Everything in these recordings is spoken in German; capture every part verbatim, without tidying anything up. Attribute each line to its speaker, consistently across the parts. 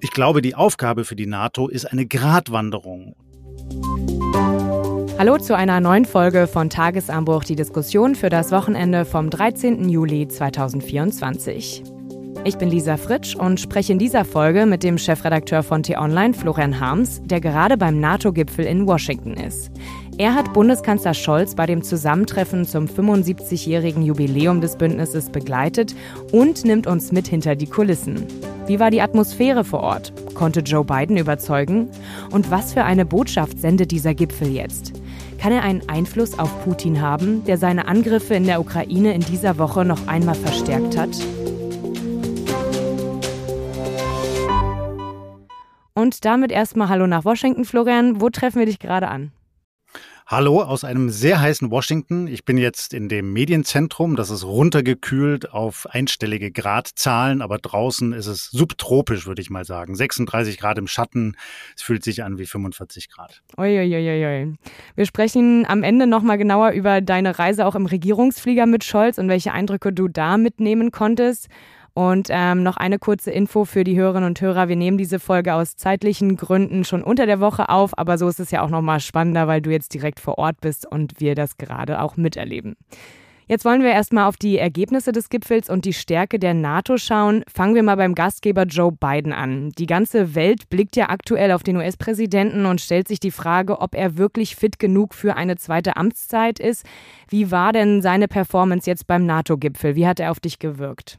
Speaker 1: Ich glaube, die Aufgabe für die NATO ist eine Gratwanderung.
Speaker 2: Hallo zu einer neuen Folge von Tagesanbruch, die Diskussion für das Wochenende vom dreizehnten Juli zweitausendvierundzwanzig. Ich bin Lisa Fritsch und spreche in dieser Folge mit dem Chefredakteur von T-Online, Florian Harms, der gerade beim NATO-Gipfel in Washington ist. Er hat Bundeskanzler Scholz bei dem Zusammentreffen zum fünfundsiebzigjährigen Jubiläum des Bündnisses begleitet und nimmt uns mit hinter die Kulissen. Wie war die Atmosphäre vor Ort? Konnte Joe Biden überzeugen? Und was für eine Botschaft sendet dieser Gipfel jetzt? Kann er einen Einfluss auf Putin haben, der seine Angriffe in der Ukraine in dieser Woche noch einmal verstärkt hat? Und damit erstmal Hallo nach Washington, Florian. Wo treffen wir dich gerade an?
Speaker 1: Hallo aus einem sehr heißen Washington. Ich bin jetzt in dem Medienzentrum. Das ist runtergekühlt auf einstellige Gradzahlen, aber draußen ist es subtropisch, würde ich mal sagen. sechsunddreißig Grad im Schatten. Es fühlt sich an wie fünfundvierzig Grad.
Speaker 2: Uiuiuiui. Wir sprechen am Ende nochmal genauer über deine Reise auch im Regierungsflieger mit Scholz und welche Eindrücke du da mitnehmen konntest. Und ähm, noch eine kurze Info für die Hörerinnen und Hörer. Wir nehmen diese Folge aus zeitlichen Gründen schon unter der Woche auf, aber so ist es ja auch nochmal spannender, weil du jetzt direkt vor Ort bist und wir das gerade auch miterleben. Jetzt wollen wir erstmal auf die Ergebnisse des Gipfels und die Stärke der NATO schauen. Fangen wir mal beim Gastgeber Joe Biden an. Die ganze Welt blickt ja aktuell auf den U S-Präsidenten und stellt sich die Frage, ob er wirklich fit genug für eine zweite Amtszeit ist. Wie war denn seine Performance jetzt beim NATO-Gipfel? Wie hat er auf dich gewirkt?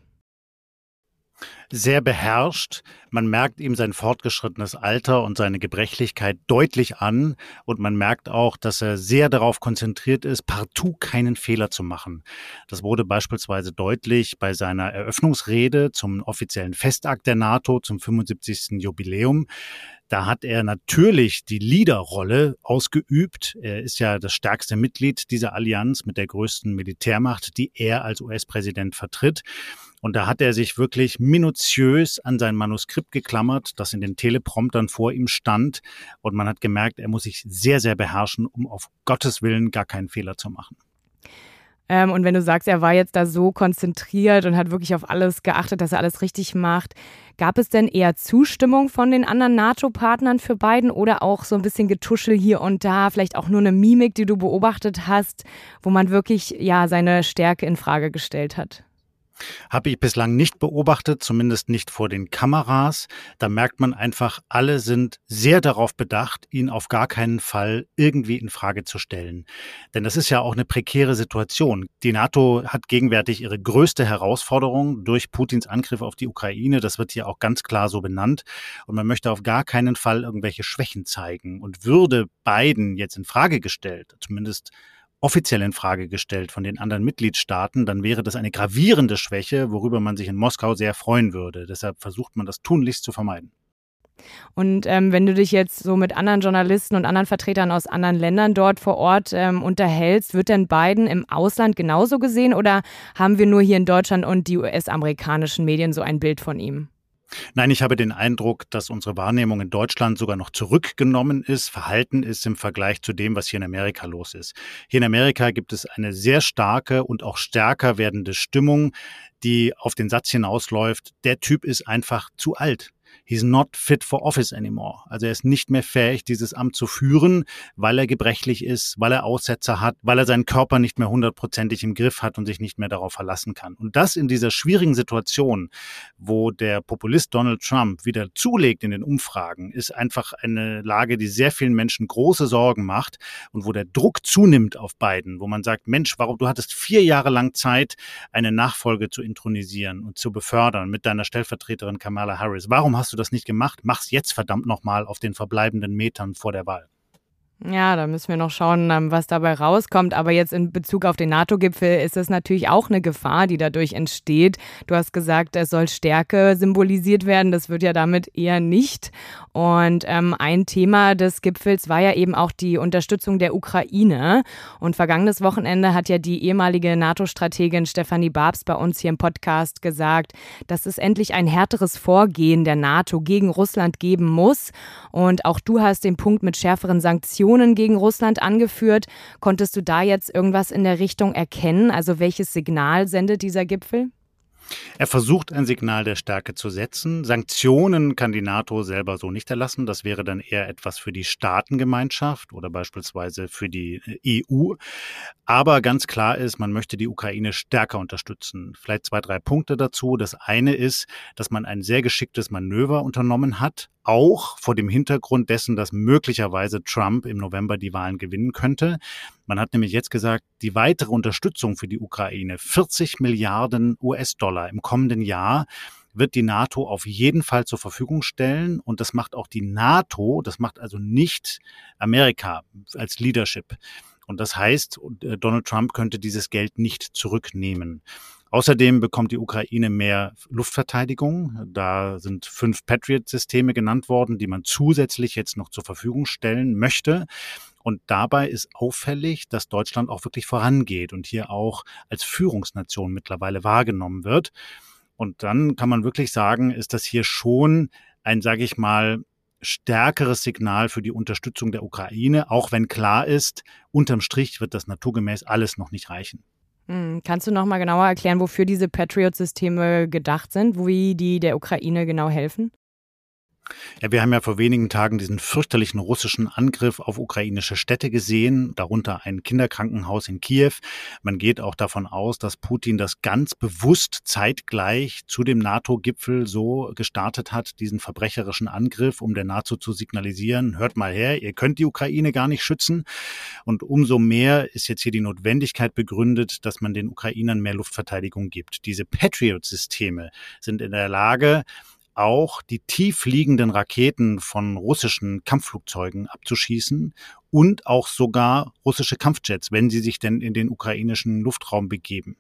Speaker 1: Sehr beherrscht. Man merkt ihm sein fortgeschrittenes Alter und seine Gebrechlichkeit deutlich an. Und man merkt auch, dass er sehr darauf konzentriert ist, partout keinen Fehler zu machen. Das wurde beispielsweise deutlich bei seiner Eröffnungsrede zum offiziellen Festakt der NATO zum fünfundsiebzigsten Jubiläum. Da hat er natürlich die Leaderrolle ausgeübt. Er ist ja das stärkste Mitglied dieser Allianz mit der größten Militärmacht, die er als U S-Präsident vertritt. Und da hat er sich wirklich minutiös an sein Manuskript geklammert, das in den Telepromptern vor ihm stand. Und man hat gemerkt, er muss sich sehr, sehr beherrschen, um auf Gottes Willen gar keinen Fehler zu machen.
Speaker 2: Ähm, und wenn du sagst, er war jetzt da so konzentriert und hat wirklich auf alles geachtet, dass er alles richtig macht, gab es denn eher Zustimmung von den anderen NATO-Partnern für Biden oder auch so ein bisschen Getuschel hier und da, vielleicht auch nur eine Mimik, die du beobachtet hast, wo man wirklich ja seine Stärke in Frage gestellt hat?
Speaker 1: Habe ich bislang nicht beobachtet, zumindest nicht vor den Kameras. Da merkt man einfach, alle sind sehr darauf bedacht, ihn auf gar keinen Fall irgendwie in Frage zu stellen. Denn das ist ja auch eine prekäre Situation. Die NATO hat gegenwärtig ihre größte Herausforderung durch Putins Angriff auf die Ukraine. Das wird hier auch ganz klar so benannt. Und man möchte auf gar keinen Fall irgendwelche Schwächen zeigen. Und würde Biden jetzt in Frage gestellt, zumindest offiziell in Frage gestellt von den anderen Mitgliedstaaten, dann wäre das eine gravierende Schwäche, worüber man sich in Moskau sehr freuen würde. Deshalb versucht man das tunlichst zu vermeiden.
Speaker 2: Und ähm, wenn du dich jetzt so mit anderen Journalisten und anderen Vertretern aus anderen Ländern dort vor Ort ähm, unterhältst, wird denn Biden im Ausland genauso gesehen oder haben wir nur hier in Deutschland und die U S-amerikanischen Medien so ein Bild von ihm?
Speaker 1: Nein, ich habe den Eindruck, dass unsere Wahrnehmung in Deutschland sogar noch zurückgenommen ist, verhalten ist im Vergleich zu dem, was hier in Amerika los ist. Hier in Amerika gibt es eine sehr starke und auch stärker werdende Stimmung, die auf den Satz hinausläuft, der Typ ist einfach zu alt. He's not fit for office anymore. Also er ist nicht mehr fähig, dieses Amt zu führen, weil er gebrechlich ist, weil er Aussetzer hat, weil er seinen Körper nicht mehr hundertprozentig im Griff hat und sich nicht mehr darauf verlassen kann. Und das in dieser schwierigen Situation, wo der Populist Donald Trump wieder zulegt in den Umfragen, ist einfach eine Lage, die sehr vielen Menschen große Sorgen macht und wo der Druck zunimmt auf Biden, wo man sagt, Mensch, warum du hattest vier Jahre lang Zeit, eine Nachfolge zu intronisieren und zu befördern mit deiner Stellvertreterin Kamala Harris. Warum hast du das nicht gemacht? Mach's jetzt verdammt nochmal auf den verbleibenden Metern vor der Wahl.
Speaker 2: Ja, da müssen wir noch schauen, was dabei rauskommt. Aber jetzt in Bezug auf den NATO-Gipfel ist es natürlich auch eine Gefahr, die dadurch entsteht. Du hast gesagt, es soll Stärke symbolisiert werden. Das wird ja damit eher nicht. Und ähm, ein Thema des Gipfels war ja eben auch die Unterstützung der Ukraine. Und vergangenes Wochenende hat ja die ehemalige NATO-Strategin Stefanie Babs bei uns hier im Podcast gesagt, dass es endlich ein härteres Vorgehen der NATO gegen Russland geben muss. Und auch du hast den Punkt mit schärferen Sanktionen gegen Russland angeführt. Konntest du da jetzt irgendwas in der Richtung erkennen? Also welches Signal sendet dieser Gipfel?
Speaker 1: Er versucht, ein Signal der Stärke zu setzen. Sanktionen kann die NATO selber so nicht erlassen. Das wäre dann eher etwas für die Staatengemeinschaft oder beispielsweise für die E U. Aber ganz klar ist, man möchte die Ukraine stärker unterstützen. Vielleicht zwei, drei Punkte dazu. Das eine ist, dass man ein sehr geschicktes Manöver unternommen hat, auch vor dem Hintergrund dessen, dass möglicherweise Trump im November die Wahlen gewinnen könnte. Man hat nämlich jetzt gesagt, die weitere Unterstützung für die Ukraine, vierzig Milliarden U S-Dollar im kommenden Jahr, wird die NATO auf jeden Fall zur Verfügung stellen. Und das macht auch die NATO, das macht also nicht Amerika als Leadership. Und das heißt, Donald Trump könnte dieses Geld nicht zurücknehmen. Außerdem bekommt die Ukraine mehr Luftverteidigung. Da sind fünf Patriot-Systeme genannt worden, die man zusätzlich jetzt noch zur Verfügung stellen möchte. Und dabei ist auffällig, dass Deutschland auch wirklich vorangeht und hier auch als Führungsnation mittlerweile wahrgenommen wird. Und dann kann man wirklich sagen, ist das hier schon ein, sage ich mal, stärkeres Signal für die Unterstützung der Ukraine, auch wenn klar ist, unterm Strich wird das naturgemäß alles noch nicht reichen.
Speaker 2: Hm, kannst du noch mal genauer erklären, wofür diese Patriot-Systeme gedacht sind, wie die der Ukraine genau helfen?
Speaker 1: Ja, wir haben ja vor wenigen Tagen diesen fürchterlichen russischen Angriff auf ukrainische Städte gesehen, darunter ein Kinderkrankenhaus in Kiew. Man geht auch davon aus, dass Putin das ganz bewusst zeitgleich zu dem NATO-Gipfel so gestartet hat, diesen verbrecherischen Angriff, um der NATO zu signalisieren, hört mal her, ihr könnt die Ukraine gar nicht schützen. Und umso mehr ist jetzt hier die Notwendigkeit begründet, dass man den Ukrainern mehr Luftverteidigung gibt. Diese Patriot-Systeme sind in der Lage, auch die tief liegenden Raketen von russischen Kampfflugzeugen abzuschießen und auch sogar russische Kampfjets, wenn sie sich denn in den ukrainischen Luftraum begeben.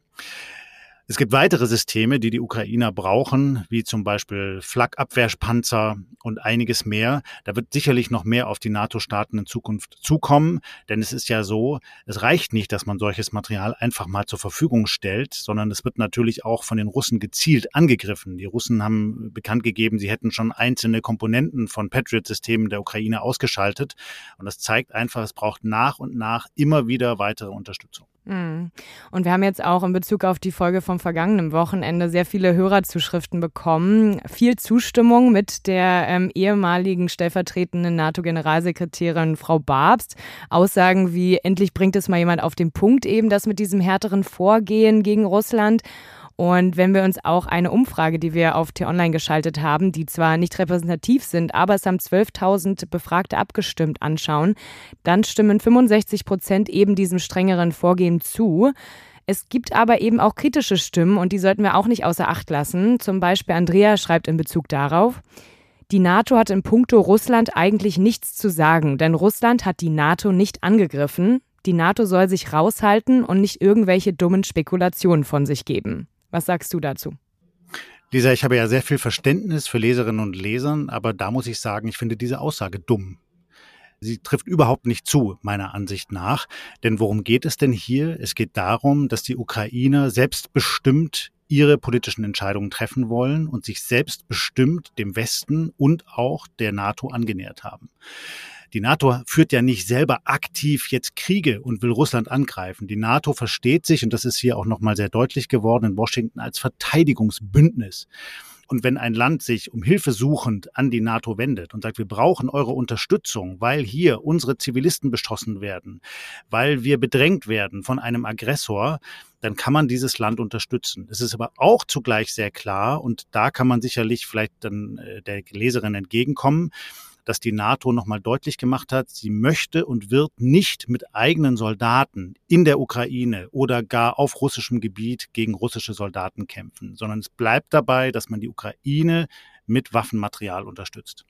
Speaker 1: Es gibt weitere Systeme, die die Ukrainer brauchen, wie zum Beispiel Flak-Abwehrpanzer und einiges mehr. Da wird sicherlich noch mehr auf die NATO-Staaten in Zukunft zukommen, denn es ist ja so, es reicht nicht, dass man solches Material einfach mal zur Verfügung stellt, sondern es wird natürlich auch von den Russen gezielt angegriffen. Die Russen haben bekannt gegeben, sie hätten schon einzelne Komponenten von Patriot-Systemen der Ukraine ausgeschaltet. Und das zeigt einfach, es braucht nach und nach immer wieder weitere Unterstützung.
Speaker 2: Und wir haben jetzt auch in Bezug auf die Folge vom vergangenen Wochenende sehr viele Hörerzuschriften bekommen. Viel Zustimmung mit der ähm, ehemaligen stellvertretenden NATO-Generalsekretärin Frau Babst. Aussagen wie, endlich bringt es mal jemand auf den Punkt eben, das mit diesem härteren Vorgehen gegen Russland. Und wenn wir uns auch eine Umfrage, die wir auf T-Online geschaltet haben, die zwar nicht repräsentativ sind, aber es haben zwölftausend Befragte abgestimmt, anschauen, dann stimmen fünfundsechzig Prozent eben diesem strengeren Vorgehen zu. Es gibt aber eben auch kritische Stimmen und die sollten wir auch nicht außer Acht lassen. Zum Beispiel Andrea schreibt in Bezug darauf: Die NATO hat in puncto Russland eigentlich nichts zu sagen, denn Russland hat die NATO nicht angegriffen. Die NATO soll sich raushalten und nicht irgendwelche dummen Spekulationen von sich geben. Was sagst du dazu?
Speaker 1: Lisa, ich habe ja sehr viel Verständnis für Leserinnen und Lesern, aber da muss ich sagen, ich finde diese Aussage dumm. Sie trifft überhaupt nicht zu, meiner Ansicht nach. Denn worum geht es denn hier? Es geht darum, dass die Ukrainer selbstbestimmt ihre politischen Entscheidungen treffen wollen und sich selbstbestimmt dem Westen und auch der NATO angenähert haben. Die NATO führt ja nicht selber aktiv jetzt Kriege und will Russland angreifen. Die NATO versteht sich, und das ist hier auch nochmal sehr deutlich geworden in Washington, als Verteidigungsbündnis. Und wenn ein Land sich um Hilfe suchend an die NATO wendet und sagt, wir brauchen eure Unterstützung, weil hier unsere Zivilisten beschossen werden, weil wir bedrängt werden von einem Aggressor, dann kann man dieses Land unterstützen. Es ist aber auch zugleich sehr klar, und da kann man sicherlich vielleicht dann der Leserin entgegenkommen, dass die NATO nochmal deutlich gemacht hat, sie möchte und wird nicht mit eigenen Soldaten in der Ukraine oder gar auf russischem Gebiet gegen russische Soldaten kämpfen, sondern es bleibt dabei, dass man die Ukraine mit Waffenmaterial unterstützt.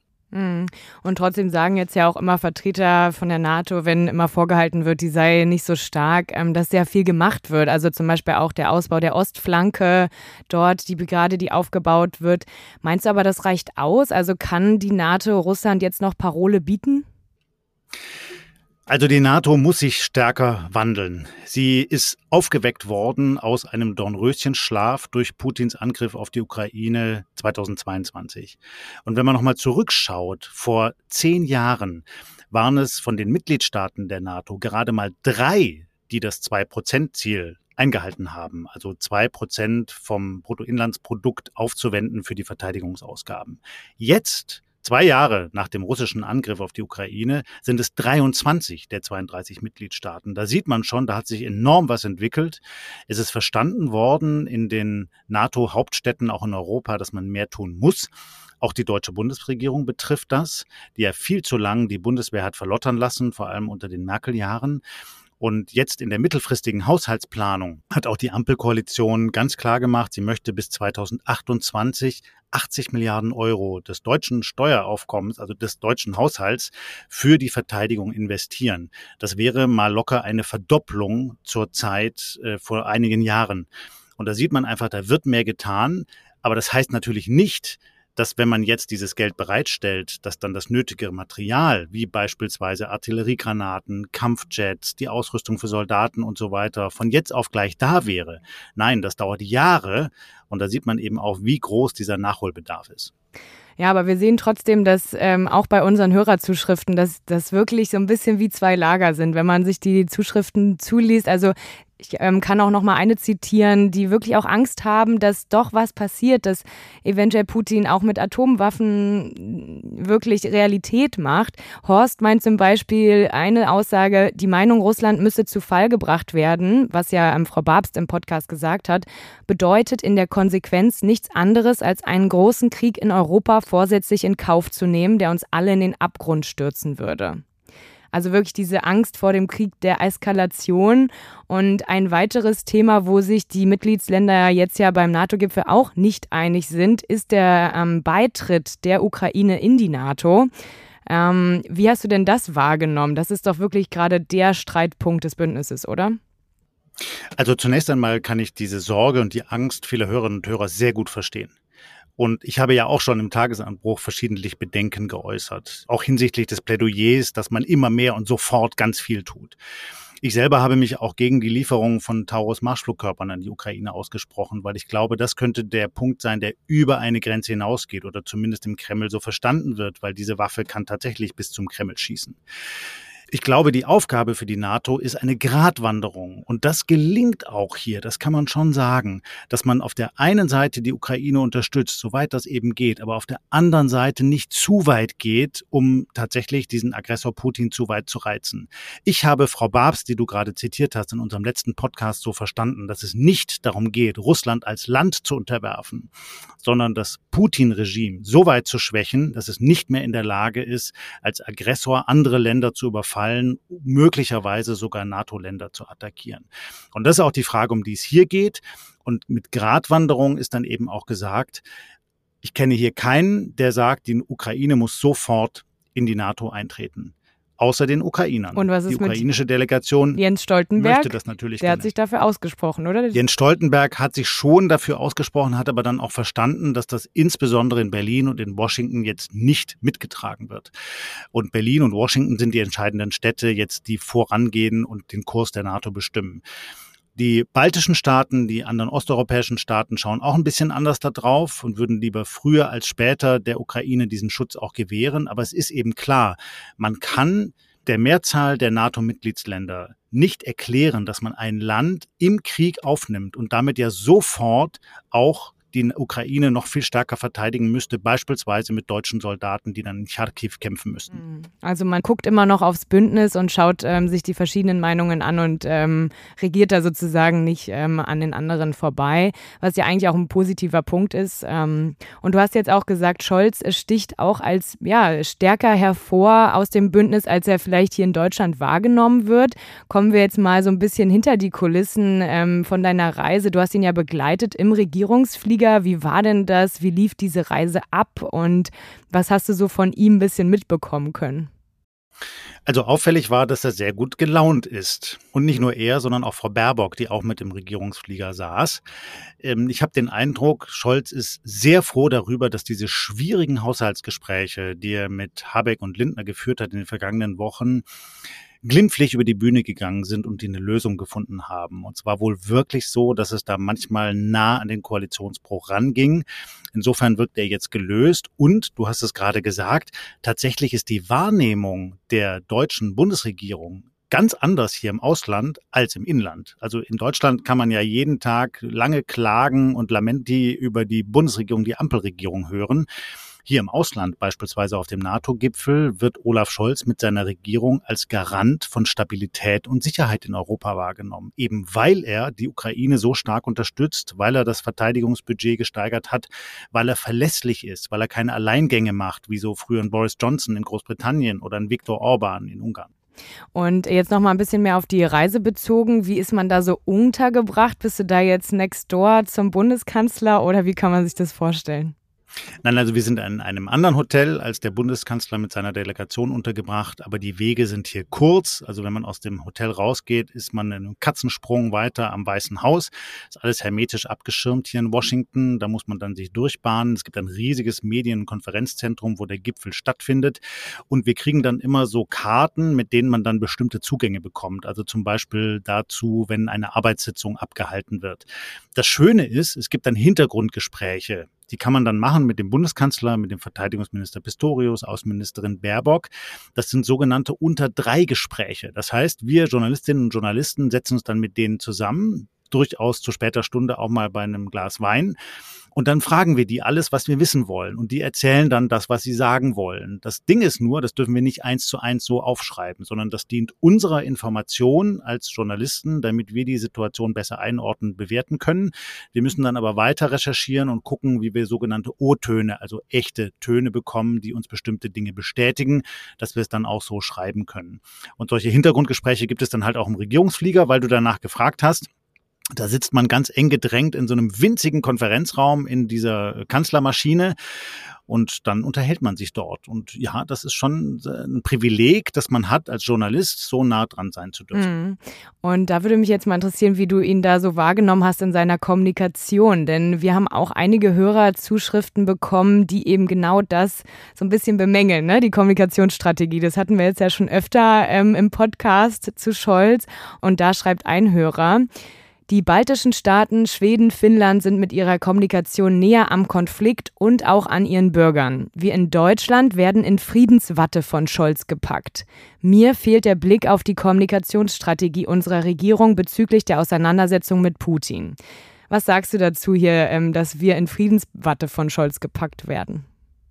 Speaker 2: Und trotzdem sagen jetzt ja auch immer Vertreter von der NATO, wenn immer vorgehalten wird, die sei nicht so stark, dass sehr viel gemacht wird. Also zum Beispiel auch der Ausbau der Ostflanke dort, die Brigade, die aufgebaut wird. Meinst du aber, das reicht aus? Also kann die NATO Russland jetzt noch Parole bieten?
Speaker 1: Also die NATO muss sich stärker wandeln. Sie ist aufgeweckt worden aus einem Dornröschenschlaf durch Putins Angriff auf die Ukraine zweitausendzweiundzwanzig. Und wenn man nochmal zurückschaut, vor zehn Jahren waren es von den Mitgliedstaaten der NATO gerade mal drei, die das zwei Prozent Ziel eingehalten haben, also zwei Prozent vom Bruttoinlandsprodukt aufzuwenden für die Verteidigungsausgaben. Jetzt, zwei Jahre nach dem russischen Angriff auf die Ukraine, sind es dreiundzwanzig der zweiunddreißig Mitgliedstaaten. Da sieht man schon, da hat sich enorm was entwickelt. Es ist verstanden worden in den NATO-Hauptstädten, auch in Europa, dass man mehr tun muss. Auch die deutsche Bundesregierung betrifft das, die ja viel zu lang die Bundeswehr hat verlottern lassen, vor allem unter den Merkel-Jahren. Und jetzt in der mittelfristigen Haushaltsplanung hat auch die Ampelkoalition ganz klar gemacht, sie möchte bis zweitausendachtundzwanzig achtzig Milliarden Euro des deutschen Steueraufkommens, also des deutschen Haushalts, für die Verteidigung investieren. Das wäre mal locker eine Verdopplung zur Zeit äh, vor einigen Jahren. Und da sieht man einfach, da wird mehr getan. Aber das heißt natürlich nicht, dass wenn man jetzt dieses Geld bereitstellt, dass dann das nötige Material, wie beispielsweise Artilleriegranaten, Kampfjets, die Ausrüstung für Soldaten und so weiter, von jetzt auf gleich da wäre. Nein, das dauert Jahre und da sieht man eben auch, wie groß dieser Nachholbedarf ist.
Speaker 2: Ja, aber wir sehen trotzdem, dass ähm, auch bei unseren Hörerzuschriften, dass das wirklich so ein bisschen wie zwei Lager sind, wenn man sich die Zuschriften zuliest. Also ich ähm, kann auch noch mal eine zitieren, die wirklich auch Angst haben, dass doch was passiert, dass eventuell Putin auch mit Atomwaffen wirklich Realität macht. Horst meint zum Beispiel eine Aussage, die Meinung, Russland müsse zu Fall gebracht werden, was ja ähm, Frau Babst im Podcast gesagt hat, bedeutet in der Konsequenz nichts anderes, als einen großen Krieg in Europa vorsätzlich in Kauf zu nehmen, der uns alle in den Abgrund stürzen würde. Also wirklich diese Angst vor dem Krieg der Eskalation. Und ein weiteres Thema, wo sich die Mitgliedsländer jetzt ja beim NATO-Gipfel auch nicht einig sind, ist der ähm, Beitritt der Ukraine in die NATO. Ähm, wie hast du denn das wahrgenommen? Das ist doch wirklich gerade der Streitpunkt des Bündnisses, oder?
Speaker 1: Also zunächst einmal kann ich diese Sorge und die Angst vieler Hörerinnen und Hörer sehr gut verstehen. Und ich habe ja auch schon im Tagesanbruch verschiedentlich Bedenken geäußert, auch hinsichtlich des Plädoyers, dass man immer mehr und sofort ganz viel tut. Ich selber habe mich auch gegen die Lieferung von Taurus-Marschflugkörpern an die Ukraine ausgesprochen, weil ich glaube, das könnte der Punkt sein, der über eine Grenze hinausgeht oder zumindest im Kreml so verstanden wird, weil diese Waffe kann tatsächlich bis zum Kreml schießen. Ich glaube, die Aufgabe für die NATO ist eine Gratwanderung. Und das gelingt auch hier, das kann man schon sagen, dass man auf der einen Seite die Ukraine unterstützt, soweit das eben geht, aber auf der anderen Seite nicht zu weit geht, um tatsächlich diesen Aggressor Putin zu weit zu reizen. Ich habe Frau Babst, die du gerade zitiert hast, in unserem letzten Podcast so verstanden, dass es nicht darum geht, Russland als Land zu unterwerfen, sondern das Putin-Regime so weit zu schwächen, dass es nicht mehr in der Lage ist, als Aggressor andere Länder zu überfallen, möglicherweise sogar NATO-Länder zu attackieren. Und das ist auch die Frage, um die es hier geht. Und mit Gratwanderung ist dann eben auch gesagt, ich kenne hier keinen, der sagt, die Ukraine muss sofort in die NATO eintreten. Außer den Ukrainern.
Speaker 2: Und was ist
Speaker 1: die ukrainische
Speaker 2: mit
Speaker 1: Delegation
Speaker 2: Jens Stoltenberg?
Speaker 1: Möchte das natürlich
Speaker 2: Der
Speaker 1: gerne.
Speaker 2: hat sich dafür ausgesprochen, oder?
Speaker 1: Jens Stoltenberg hat sich schon dafür ausgesprochen, hat aber dann auch verstanden, dass das insbesondere in Berlin und in Washington jetzt nicht mitgetragen wird. Und Berlin und Washington sind die entscheidenden Städte jetzt, die vorangehen und den Kurs der NATO bestimmen. Die baltischen Staaten, die anderen osteuropäischen Staaten schauen auch ein bisschen anders da drauf und würden lieber früher als später der Ukraine diesen Schutz auch gewähren. Aber es ist eben klar, man kann der Mehrzahl der NATO-Mitgliedsländer nicht erklären, dass man ein Land im Krieg aufnimmt und damit ja sofort auch die Ukraine noch viel stärker verteidigen müsste, beispielsweise mit deutschen Soldaten, die dann in Charkiw kämpfen müssten.
Speaker 2: Also man guckt immer noch aufs Bündnis und schaut ähm, sich die verschiedenen Meinungen an und ähm, regiert da sozusagen nicht ähm, an den anderen vorbei, was ja eigentlich auch ein positiver Punkt ist. Ähm, und du hast jetzt auch gesagt, Scholz sticht auch als ja stärker hervor aus dem Bündnis, als er vielleicht hier in Deutschland wahrgenommen wird. Kommen wir jetzt mal so ein bisschen hinter die Kulissen ähm, von deiner Reise. Du hast ihn ja begleitet im Regierungsflieger. Wie war denn das? Wie lief diese Reise ab? Und was hast du so von ihm ein bisschen mitbekommen können?
Speaker 1: Also auffällig war, dass er sehr gut gelaunt ist. Und nicht nur er, sondern auch Frau Baerbock, die auch mit im Regierungsflieger saß. Ich habe den Eindruck, Scholz ist sehr froh darüber, dass diese schwierigen Haushaltsgespräche, die er mit Habeck und Lindner geführt hat in den vergangenen Wochen, glimpflich über die Bühne gegangen sind und die eine Lösung gefunden haben. Und zwar wohl wirklich so, dass es da manchmal nah an den Koalitionsbruch ranging. Insofern wirkt er jetzt gelöst. Und, du hast es gerade gesagt, tatsächlich ist die Wahrnehmung der deutschen Bundesregierung ganz anders hier im Ausland als im Inland. Also in Deutschland kann man ja jeden Tag lange Klagen und Lamenti über die Bundesregierung, die Ampelregierung hören. Hier im Ausland, beispielsweise auf dem NATO-Gipfel, wird Olaf Scholz mit seiner Regierung als Garant von Stabilität und Sicherheit in Europa wahrgenommen. Eben weil er die Ukraine so stark unterstützt, weil er das Verteidigungsbudget gesteigert hat, weil er verlässlich ist, weil er keine Alleingänge macht, wie so früher ein Boris Johnson in Großbritannien oder ein Viktor Orban in Ungarn.
Speaker 2: Und jetzt noch mal ein bisschen mehr auf die Reise bezogen. Wie ist man da so untergebracht? Bist du da jetzt next door zum Bundeskanzler oder wie kann man sich das vorstellen?
Speaker 1: Nein, also wir sind in einem anderen Hotel als der Bundeskanzler mit seiner Delegation untergebracht, aber die Wege sind hier kurz. Also wenn man aus dem Hotel rausgeht, ist man in einem Katzensprung weiter am Weißen Haus. Ist alles hermetisch abgeschirmt hier in Washington. Da muss man dann sich durchbahnen. Es gibt ein riesiges Medien- und Konferenzzentrum, wo der Gipfel stattfindet. Und wir kriegen dann immer so Karten, mit denen man dann bestimmte Zugänge bekommt. Also zum Beispiel dazu, wenn eine Arbeitssitzung abgehalten wird. Das Schöne ist, es gibt dann Hintergrundgespräche. Die kann man dann machen mit dem Bundeskanzler, mit dem Verteidigungsminister Pistorius, Außenministerin Baerbock. Das sind sogenannte Unter-drei-Gespräche. Das heißt, wir Journalistinnen und Journalisten setzen uns dann mit denen zusammen, durchaus zu später Stunde auch mal bei einem Glas Wein. Und dann fragen wir die alles, was wir wissen wollen. Und die erzählen dann das, was sie sagen wollen. Das Ding ist nur, das dürfen wir nicht eins zu eins so aufschreiben, sondern das dient unserer Information als Journalisten, damit wir die Situation besser einordnen, bewerten können. Wir müssen dann aber weiter recherchieren und gucken, wie wir sogenannte O-Töne, also echte Töne bekommen, die uns bestimmte Dinge bestätigen, dass wir es dann auch so schreiben können. Und solche Hintergrundgespräche gibt es dann halt auch im Regierungsflieger, weil du danach gefragt hast. Da sitzt man ganz eng gedrängt in so einem winzigen Konferenzraum in dieser Kanzlermaschine und dann unterhält man sich dort. Und ja, das ist schon ein Privileg, das man hat, als Journalist so nah dran sein zu dürfen.
Speaker 2: Und da würde mich jetzt mal interessieren, wie du ihn da so wahrgenommen hast in seiner Kommunikation. Denn wir haben auch einige Hörerzuschriften bekommen, die eben genau das so ein bisschen bemängeln, ne? Die Kommunikationsstrategie. Das hatten wir jetzt ja schon öfter ähm, im Podcast zu Scholz. Und da schreibt ein Hörer: Die baltischen Staaten, Schweden, Finnland sind mit ihrer Kommunikation näher am Konflikt und auch an ihren Bürgern. Wir in Deutschland werden in Friedenswatte von Scholz gepackt. Mir fehlt der Blick auf die Kommunikationsstrategie unserer Regierung bezüglich der Auseinandersetzung mit Putin. Was sagst du dazu hier, dass wir in Friedenswatte von Scholz gepackt werden?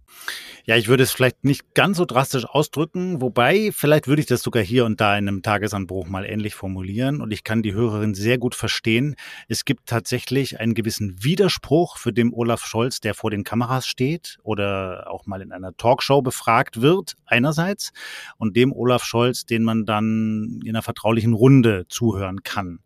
Speaker 1: Ja, ich würde es vielleicht nicht ganz so drastisch ausdrücken, wobei vielleicht würde ich das sogar hier und da in einem Tagesanbruch mal ähnlich formulieren und ich kann die Hörerin sehr gut verstehen. Es gibt tatsächlich einen gewissen Widerspruch, für den Olaf Scholz, der vor den Kameras steht oder auch mal in einer Talkshow befragt wird, einerseits, und dem Olaf Scholz, den man dann in einer vertraulichen Runde zuhören kann.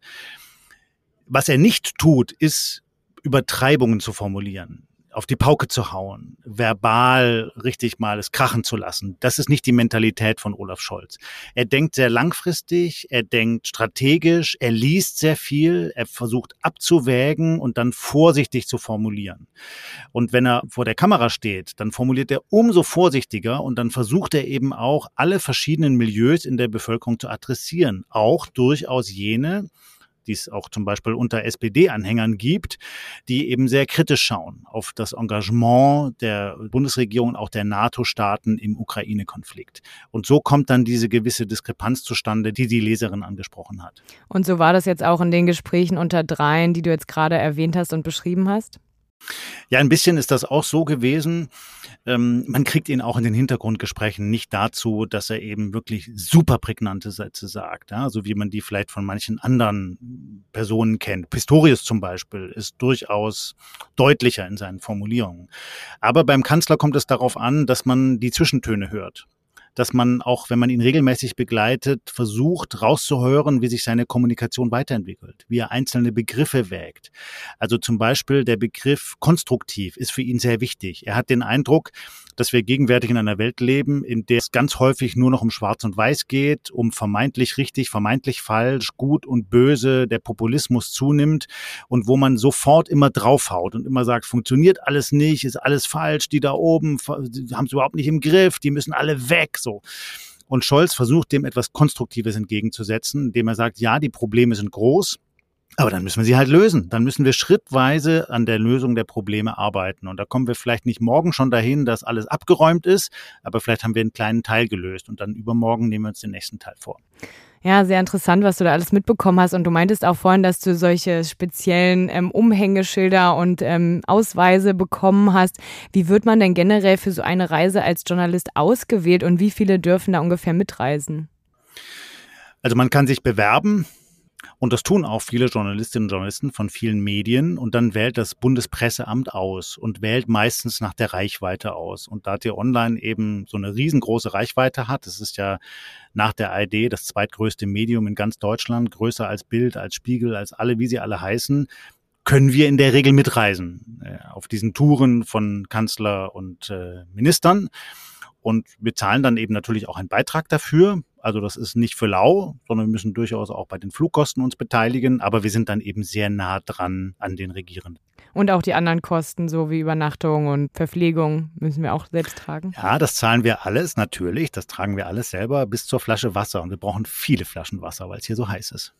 Speaker 1: Was er nicht tut, ist, Übertreibungen zu formulieren, auf die Pauke zu hauen, verbal richtig mal es krachen zu lassen. Das ist nicht die Mentalität von Olaf Scholz. Er denkt sehr langfristig, er denkt strategisch, er liest sehr viel, er versucht abzuwägen und dann vorsichtig zu formulieren. Und wenn er vor der Kamera steht, dann formuliert er umso vorsichtiger und dann versucht er eben auch, alle verschiedenen Milieus in der Bevölkerung zu adressieren. Auch durchaus jene, die es auch zum Beispiel unter S P D-Anhängern gibt, die eben sehr kritisch schauen auf das Engagement der Bundesregierung und auch der NATO-Staaten im Ukraine-Konflikt. Und so kommt dann diese gewisse Diskrepanz zustande, die die Leserin angesprochen hat.
Speaker 2: Und so war das jetzt auch in den Gesprächen unter Dreien, die du jetzt gerade erwähnt hast und beschrieben hast?
Speaker 1: Ja, ein bisschen ist das auch so gewesen. Ähm, man kriegt ihn auch in den Hintergrundgesprächen nicht dazu, dass er eben wirklich super prägnante Sätze sagt, ja, so wie man die vielleicht von manchen anderen Personen kennt. Pistorius zum Beispiel ist durchaus deutlicher in seinen Formulierungen. Aber beim Kanzler kommt es darauf an, dass man die Zwischentöne hört. Dass man auch, wenn man ihn regelmäßig begleitet, versucht rauszuhören, wie sich seine Kommunikation weiterentwickelt, wie er einzelne Begriffe wägt. Also zum Beispiel der Begriff konstruktiv ist für ihn sehr wichtig. Er hat den Eindruck, dass wir gegenwärtig in einer Welt leben, in der es ganz häufig nur noch um Schwarz und Weiß geht, um vermeintlich richtig, vermeintlich falsch, gut und böse, der Populismus zunimmt und wo man sofort immer draufhaut und immer sagt, funktioniert alles nicht, ist alles falsch, die da oben haben es überhaupt nicht im Griff, die müssen alle weg, so. Und Scholz versucht, dem etwas Konstruktives entgegenzusetzen, indem er sagt, ja, die Probleme sind groß, aber dann müssen wir sie halt lösen. Dann müssen wir schrittweise an der Lösung der Probleme arbeiten. Und da kommen wir vielleicht nicht morgen schon dahin, dass alles abgeräumt ist, aber vielleicht haben wir einen kleinen Teil gelöst und dann übermorgen nehmen wir uns den nächsten Teil vor.
Speaker 2: Ja, sehr interessant, was du da alles mitbekommen hast. Und du meintest auch vorhin, dass du solche speziellen ähm, Umhängeschilder und ähm, Ausweise bekommen hast. Wie wird man denn generell für so eine Reise als Journalist ausgewählt und wie viele dürfen da ungefähr mitreisen?
Speaker 1: Also man kann sich bewerben. Und das tun auch viele Journalistinnen und Journalisten von vielen Medien. Und dann wählt das Bundespresseamt aus und wählt meistens nach der Reichweite aus. Und da T Online eben so eine riesengroße Reichweite hat, das ist ja nach der A R D das zweitgrößte Medium in ganz Deutschland, größer als Bild, als Spiegel, als alle, wie sie alle heißen, können wir in der Regel mitreisen äh, auf diesen Touren von Kanzler und äh, Ministern. Und wir zahlen dann eben natürlich auch einen Beitrag dafür. Also das ist nicht für lau, sondern wir müssen durchaus auch bei den Flugkosten uns beteiligen. Aber wir sind dann eben sehr nah dran an den Regierenden.
Speaker 2: Und auch die anderen Kosten, so wie Übernachtung und Verpflegung, müssen wir auch selbst tragen?
Speaker 1: Ja, das zahlen wir alles natürlich. Das tragen wir alles selber bis zur Flasche Wasser. Und wir brauchen viele Flaschen Wasser, weil es hier so heiß ist.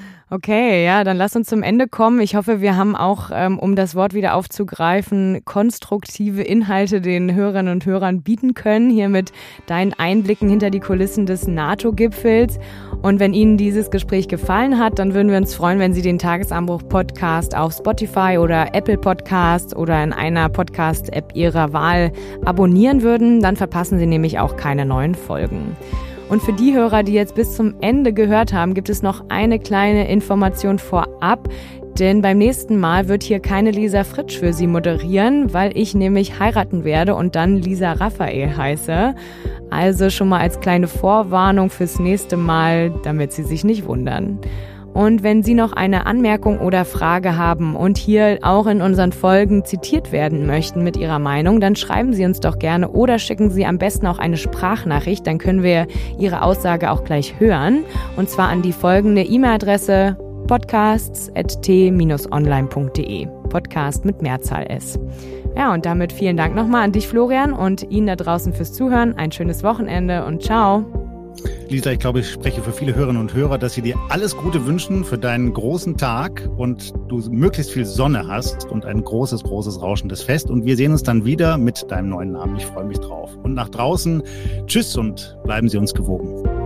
Speaker 2: Okay, ja, dann lass uns zum Ende kommen. Ich hoffe, wir haben auch, ähm, um das Wort wieder aufzugreifen, konstruktive Inhalte den Hörerinnen und Hörern bieten können. Hier mit deinen Einblicken hinter die Kulissen des NATO-Gipfels. Und wenn Ihnen dieses Gespräch gefallen hat, dann würden wir uns freuen, wenn Sie den Tagesanbruch-Podcast auf Spotify oder Apple Podcast oder in einer Podcast-App Ihrer Wahl abonnieren würden. Dann verpassen Sie nämlich auch keine neuen Folgen. Und für die Hörer, die jetzt bis zum Ende gehört haben, gibt es noch eine kleine Information vorab. Denn beim nächsten Mal wird hier keine Lisa Fritsch für Sie moderieren, weil ich nämlich heiraten werde und dann Lisa Raphael heiße. Also schon mal als kleine Vorwarnung fürs nächste Mal, damit Sie sich nicht wundern. Und wenn Sie noch eine Anmerkung oder Frage haben und hier auch in unseren Folgen zitiert werden möchten mit Ihrer Meinung, dann schreiben Sie uns doch gerne oder schicken Sie am besten auch eine Sprachnachricht, dann können wir Ihre Aussage auch gleich hören. Und zwar an die folgende E-Mail-Adresse podcasts at t dash online punkt de. Podcast mit Mehrzahl S. Ja, und damit vielen Dank nochmal an dich, Florian, und Ihnen da draußen fürs Zuhören. Ein schönes Wochenende und ciao.
Speaker 1: Lisa, ich glaube, ich spreche für viele Hörerinnen und Hörer, dass sie dir alles Gute wünschen für deinen großen Tag und du möglichst viel Sonne hast und ein großes, großes, rauschendes Fest. Und wir sehen uns dann wieder mit deinem neuen Namen. Ich freue mich drauf. Und nach draußen, tschüss und bleiben Sie uns gewogen.